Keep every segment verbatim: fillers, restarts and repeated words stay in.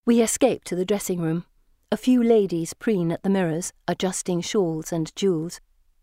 We escape to the dressing room. A few ladies preen at the mirrors, adjusting shawls and jewels.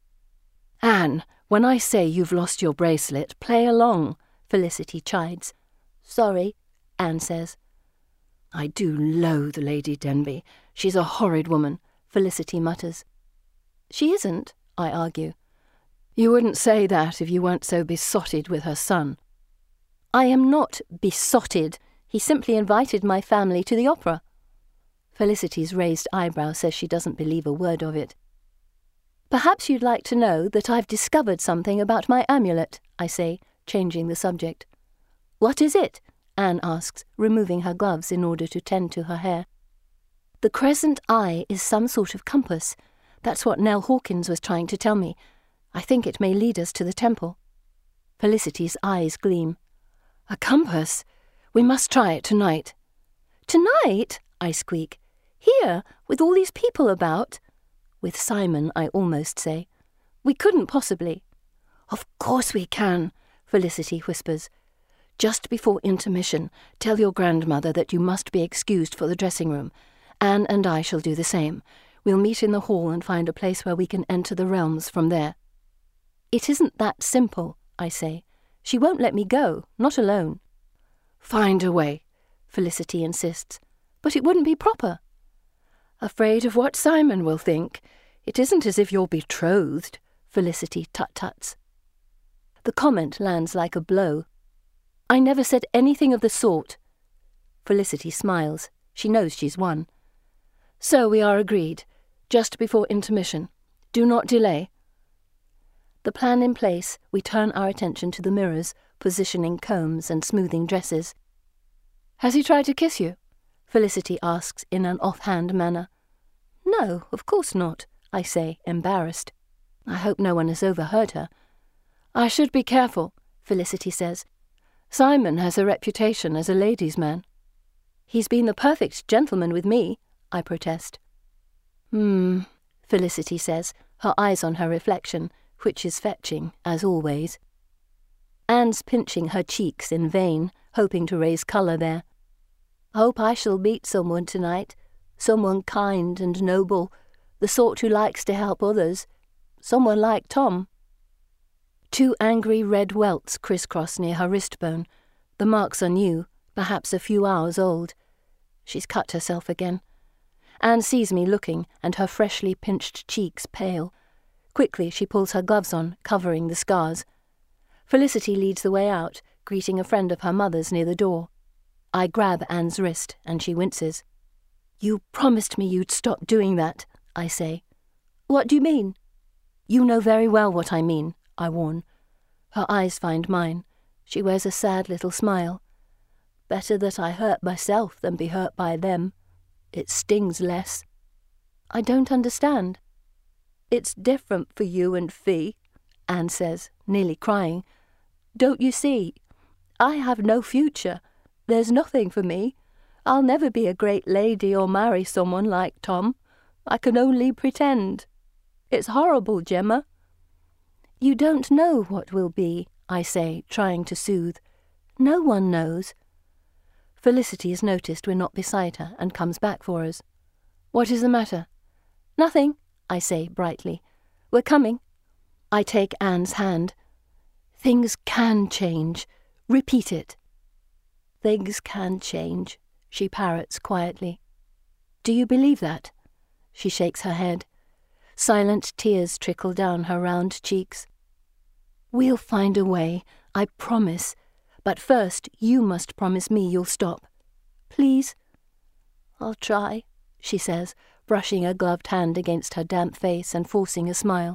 "Anne, when I say you've lost your bracelet, play along," Felicity chides. "Sorry," Anne says. "I do loathe Lady Denby. She's a horrid woman," Felicity mutters. "She isn't," I argue. "You wouldn't say that if you weren't so besotted with her son." "I am not besotted. He simply invited my family to the opera." Felicity's raised eyebrow says she doesn't believe a word of it. "Perhaps you'd like to know that I've discovered something about my amulet," I say, changing the subject. "What is it?" Anne asks, removing her gloves in order to tend to her hair. "The crescent eye is some sort of compass. That's what Nell Hawkins was trying to tell me. I think it may lead us to the temple." Felicity's eyes gleam. "A compass? We must try it tonight." "Tonight?" I squeak. "Here, with all these people about?" With Simon, I almost say. "We couldn't possibly." "Of course we can," Felicity whispers. "Just before intermission, tell your grandmother that you must be excused for the dressing room. Anne and I shall do the same. We'll meet in the hall and find a place where we can enter the realms from there." "It isn't that simple," I say. "She won't let me go, not alone." "Find a way," Felicity insists. "But it wouldn't be proper." "Afraid of what Simon will think? It isn't as if you're betrothed," Felicity tut-tuts. The comment lands like a blow. "I never said anything of the sort." Felicity smiles. She knows she's won. "So we are agreed. Just before intermission. Do not delay." The plan in place, we turn our attention to the mirrors, positioning combs and smoothing dresses. "Has he tried to kiss you?" Felicity asks in an offhand manner. "No, of course not," I say, embarrassed. I hope no one has overheard her. "I should be careful," Felicity says. "Simon has a reputation as a ladies' man." "He's been the perfect gentleman with me," I protest. Hmm, Felicity says, her eyes on her reflection, which is fetching, as always. Anne's pinching her cheeks in vain, hoping to raise colour there. "Hope I shall meet someone tonight, someone kind and noble, the sort who likes to help others, someone like Tom." Two angry red welts crisscross near her wrist bone. The marks are new, perhaps a few hours old. She's cut herself again. Anne sees me looking, and her freshly pinched cheeks pale. Quickly she pulls her gloves on, covering the scars. Felicity leads the way out, greeting a friend of her mother's near the door. I grab Anne's wrist, and she winces. "You promised me you'd stop doing that," I say. "What do you mean?" "You know very well what I mean," I warn. Her eyes find mine. She wears a sad little smile. "Better that I hurt myself than be hurt by them. It stings less." "I don't understand." "It's different for you and Fee," Anne says, nearly crying. "Don't you see? I have no future. There's nothing for me. I'll never be a great lady or marry someone like Tom. I can only pretend. It's horrible, Gemma." "You don't know what will be," I say, trying to soothe. "No one knows." Felicity has noticed we're not beside her and comes back for us. "What is the matter?" "Nothing," I say brightly. "We're coming." I take Anne's hand. "Things can change. Repeat it." "Things can change," she parrots quietly. "Do you believe that?" She shakes her head. Silent tears trickle down her round cheeks. "We'll find a way, I promise. But first you must promise me you'll stop. Please?" "I'll try," she says, brushing a gloved hand against her damp face and forcing a smile.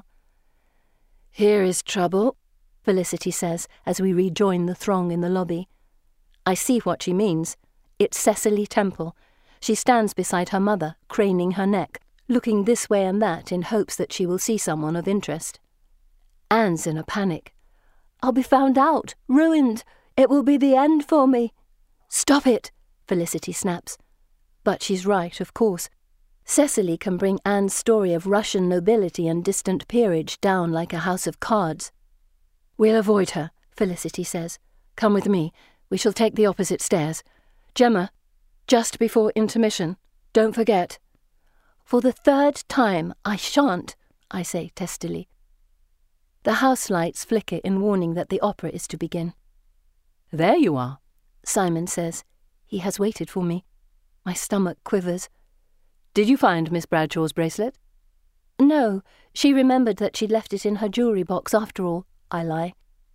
"Here is trouble," Felicity says as we rejoin the throng in the lobby. I see what she means. It's Cecily Temple. She stands beside her mother, craning her neck, looking this way and that in hopes that she will see someone of interest. Anne's in a panic. "I'll be found out, ruined. It will be the end for me." "Stop it," Felicity snaps. But she's right, of course. Cecily can bring Anne's story of Russian nobility and distant peerage down like a house of cards. "We'll avoid her," Felicity says. "Come with me. We shall take the opposite stairs. Gemma." Just before intermission. Don't forget. For the third time, I shan't, I say testily. The house lights flicker in warning that the opera is to begin. There you are, Simon says. He has waited for me. My stomach quivers. Did you find Miss Bradshaw's bracelet? No, she remembered that she'd left it in her jewellery box after all, I lie.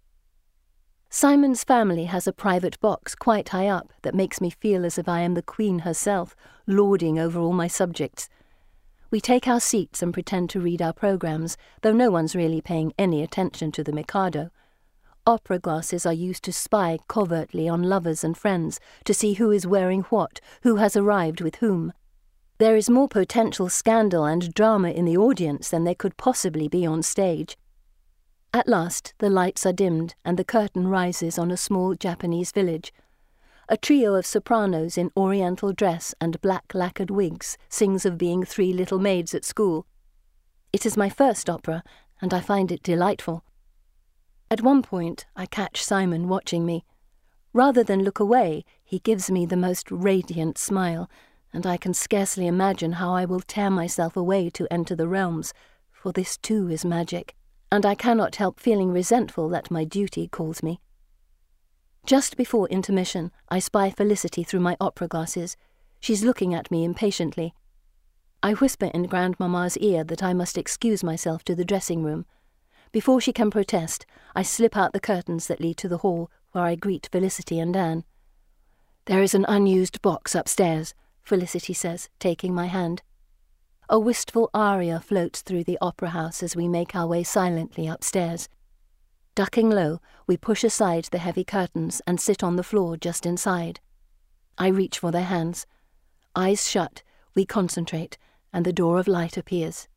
Simon's family has a private box quite high up that makes me feel as if I am the Queen herself, lording over all my subjects. We take our seats and pretend to read our programmes, though no one's really paying any attention to the Mikado. Opera glasses are used to spy covertly on lovers and friends, to see who is wearing what, who has arrived with whom. There is more potential scandal and drama in the audience than there could possibly be on stage. At last, the lights are dimmed and the curtain rises on a small Japanese village. A trio of sopranos in oriental dress and black lacquered wigs sings of being three little maids at school. It is my first opera, and I find it delightful. At one point, I catch Simon watching me. Rather than look away, he gives me the most radiant smile, and I can scarcely imagine how I will tear myself away to enter the realms, for this too is magic, and I cannot help feeling resentful that my duty calls me. Just before intermission, I spy Felicity through my opera glasses. She's looking at me impatiently. I whisper in Grandmamma's ear that I must excuse myself to the dressing room. Before she can protest, I slip out the curtains that lead to the hall, where I greet Felicity and Anne. "There is an unused box upstairs," Felicity says, taking my hand. A wistful aria floats through the opera house as we make our way silently upstairs. Ducking low, we push aside the heavy curtains and sit on the floor just inside. I reach for their hands. Eyes shut, we concentrate, and the door of light appears.